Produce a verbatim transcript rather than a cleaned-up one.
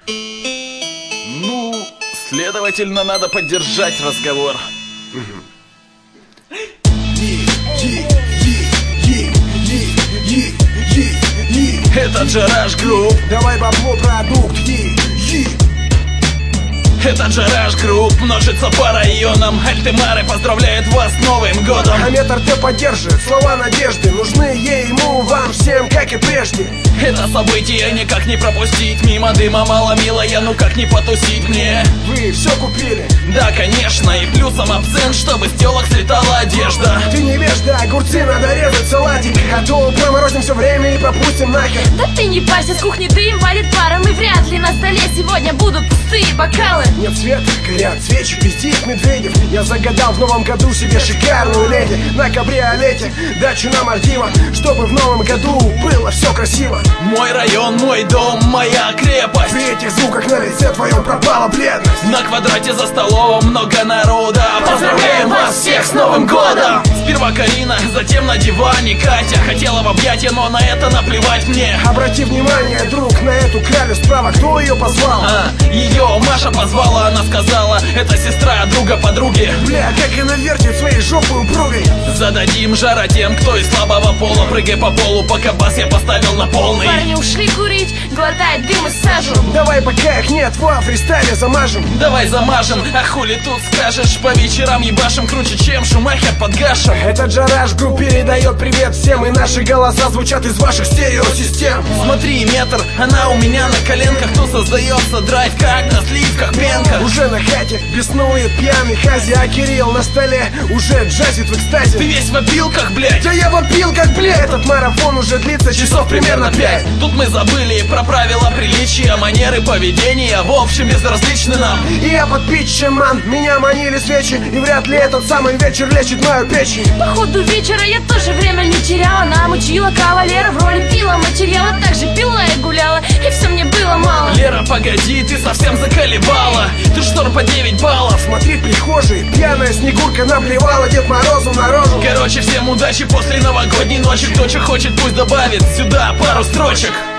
Ну, следовательно, надо поддержать разговор. Это Garage Group. Давай бабло, продукт. Это Garage Group, множится по районам. Альтемары поздравляет вас с Новым годом. А Метр Т поддерживает, слова надежды нужны ей, ему, вам всем, как и прежде. Это событие никак не пропустить. Мимо дыма мало, милая, ну как не потусить мне? Вы все купили? Да, конечно, и плюсом абсент, чтобы с телок слетала одежда. Ты невежда, огурцы надо резать салатик, а то проморозим все время и пропустим нахер. Да ты не парься, с кухни дым валит паром, и вряд ли на столе сегодня будут пустые бокалы. Нет света, горят свечи, пиздит Медведев. Я загадал в новом году себе шикарную леди на кабриолете, дачу на Мальдивах, чтобы в новом году было все красиво. Мой район, мой дом, моя крепость. При этих звуках на лице твоем пропала бледность. На квадрате за столом много народа. Поздравляем вас всех с Новым годом! Сперва Карина, затем на диване Катя. Хотела в объятия, но на это наплевать мне. Обрати внимание, друг, на эту кралю справа. Кто ее позвал? А, ее Маша позвала, она сказала, это сестра друга подруги. Бля, как она вертит своей жопой упругой. Зададим жара тем, кто из слабого пола. Прыгай по полу, пока бас я поставил на полный. Парни ушли курить, глотает дым и сажу. Давай, пока их нет, во фристайле замажем. Давай замажем, а хули тут скажешь? По вечерам ебашим круче, чем Шумахер под Гашем. Это Garage Group передает привет всем, и наши голоса звучат из ваших стереосистем. Смотри, Метр, она у меня на коленках. Кто создается драйв, как на сливках пенка. Уже на хате беснует пьяный Хази, а Кирилл на столе уже джазит в экстазе. Ты весь в опилках, блядь. Да я вопил как, блядь. Этот марафон уже длится часов примерно пять. Тут мы забыли про правила приличия, манеры поведения, в общем безразличны нам. И я под питчем, ман, меня манили свечи, и вряд ли этот самый вечер лечит мою печень. По ходу вечера я тоже время не теряла. Намучила кавалера в роли пила материала. Также пила и гуляла, и все мне было мало. Лера, погоди, ты совсем заколебала. Ты шторм по девять баллов. Смотри в прихожей, пьяная Снегурка наплевала Дед Морозу на рожу. Короче, всем удачи после новогодней ночи. Кто что хочет, пусть добавит сюда пару строчек.